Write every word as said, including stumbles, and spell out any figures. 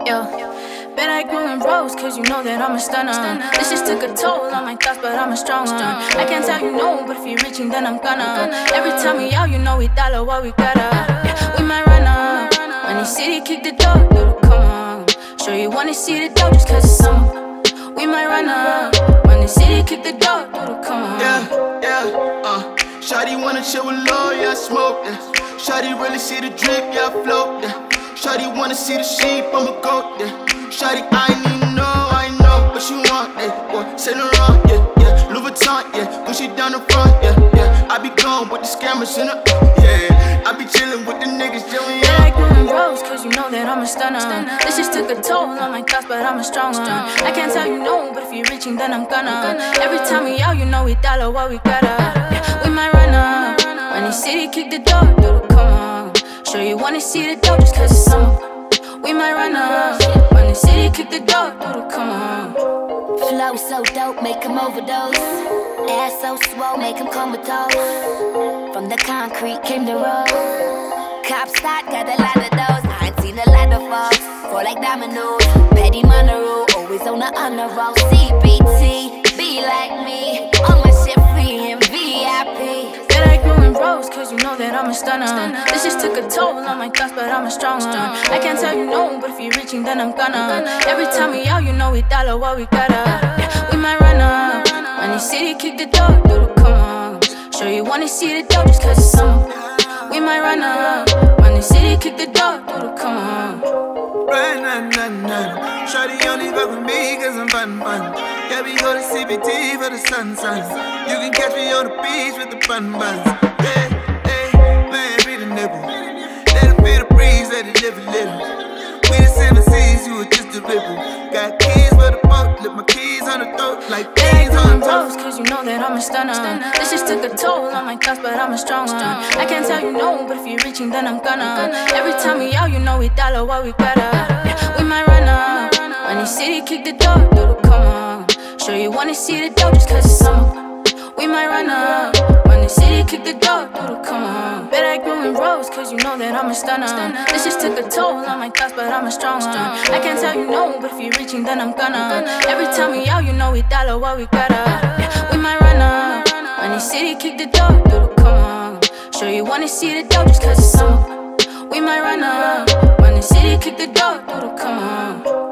Yo, bet I grew in rose, cause you know that I'm a stunner. This just took a toll on my thoughts, but I'm a strong one. I can't tell you no, but if you're reaching, then I'm gonna. Every time we out, you know we dollar what we gotta. We might run up. When you city, kick the door, dude, come on. Sure you wanna see the door just cause it's summer. We might run up. When the city, kick the door, dude, come on. Yeah, yeah, uh. Shawty wanna chill with Lil', yeah, I smoke, yeah. Shawty really see the drip, yeah, I float, yeah. Shawty wanna see the sheep, I'ma goat, yeah. Shawty, I ain't even know, I know what she want, yeah. Boy, Saint Laurent, yeah, yeah. Louis Vuitton, yeah. Push it down the front, yeah, yeah. I be gone with the scammers in the, yeah. I be chillin' with the niggas, yeah, yeah. I grew in rose, cause you know that I'm a stunner. This just took a toll on my thoughts, but I'm a strong one. I can't tell you no, but if you're reaching, then I'm gonna. Every time we out, you know we dollar what we gotta. We might run up. When the city, kick the door, dude, come on. Sure you wanna see the door just cause it's summer. We might run up. When the city, kick the door, dude, come on. Flow so dope, make him overdose. Ass so swole, make him comatose. From the concrete came the road. Cop start, got a lot of those. I ain't seen a lot of folks fall like dominoes. Petty Monroe, always on the honor roll. C B T, be like me. All my shit free and V I P. Bet I grew in rose, cause you know that I'm a stunner. This just took a toll on my thoughts, but I'm a strong one. I can't tell you no, but if you're reaching, then I'm gonna. Every time we out, you know we dollar what we gotta. We might run up. When the city, kick the door, dude, come on. Sure you wanna see the door just cause it's summer. We might run up. When the city, kick the door, dude, come on. Right, nah, nah, nah. Shawty only fuck with me cause I'm fun, fun. Yeah, we go to C B T for the sun, sun. You can catch me on the beach with the bun buns. Hey, hey, man, be the nipple. Let it feel the breeze, let it live a little. We the seven seas, you were just a ripple. Got keys for the boat, lift my keys on the throat like keys on the rose, cause you know that I'm a stunner. This just took a toll on my thoughts, but I'm a strong one. I can't tell you no, but if you're reaching, then I'm gonna. Every time we out, you know we dollar what we gotta. We might run up. When the city, kick the door, dude, come on. Sure you wanna see the door just cause it's summer. We might run up. When the city, kick the door, dude, come on. Bet I grew in rose, cause you know that I'm a stunner. This just took a toll on my thoughts, but I'm a strong one. I can't tell you no, but if you're reaching, then I'm gonna. Every time we out, you know we dollar what we gotta. We might run up. When the city, kick the door, dude, come on. Sure you wanna see the door just cause it's summer. We might run up. When the city, kick the door, dude, come on.